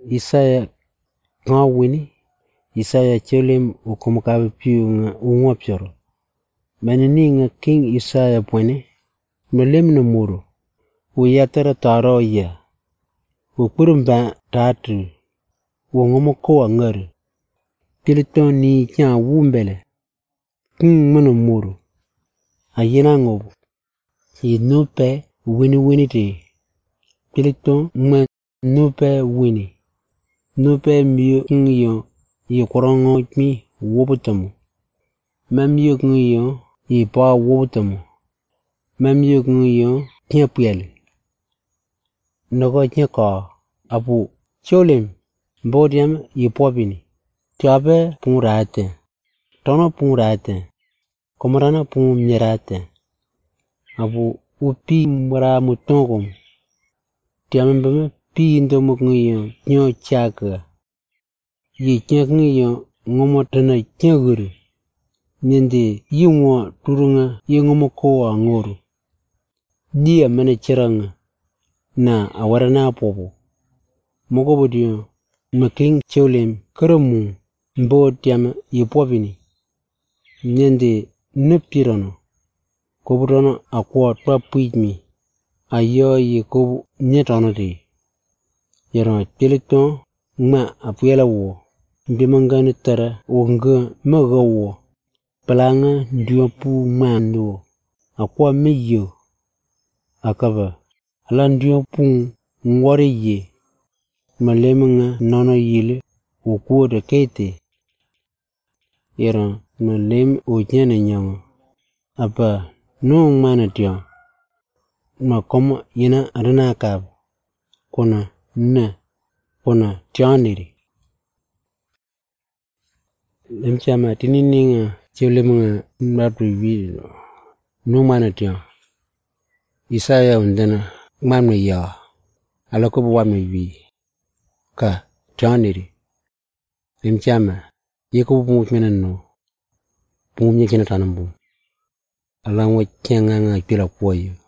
Isaya ngawini Isaya chelem ukumkabe piu ungopyoro manini nga King Isaya pwene melem no muro uyatara taro ya ukurumba tatu wongomoko angare Kiliton ni kya wumbele King mono muro ayena ngobu inupe wini te Kiliton ma nupe wini nupe miyo ngiyo korongo mi wobutamu mamiyo ngiyo pa wobutamu mamiyo ngiyo nyapyele nogo nyaka abu cholem mbodiam popini tiabe purate tono purate komrana pu mirate abu upi mura mutongom tiambe pi ndomo ngiyo nyo chaka yi ngiyo ngomotana nyaguru mende yingo turunga yingomo angoro dia mane chiranga na awarana popo mogobodio making cholem karamu mbo tiam popini mende nupirono koburono akwa twapuimi ayo ko nyetono de yero Kiliton ma apuyela wo ndimangani tara wonga magawo palanga ndiopu mando akwa meyo akaba ala ndiopu ngware ye malemenga nono yile wokuo de kete yero malem onyene nyama apa no mana tia ma komo yina arana kab kona tianiri lemchama tinininga chelemunga matwi no mana tia Isaya undana mamwe ya alako bwame wi ka tianiri lemchama yeko bu menano bu nyekina tanambu alangwa kyanga pila koyo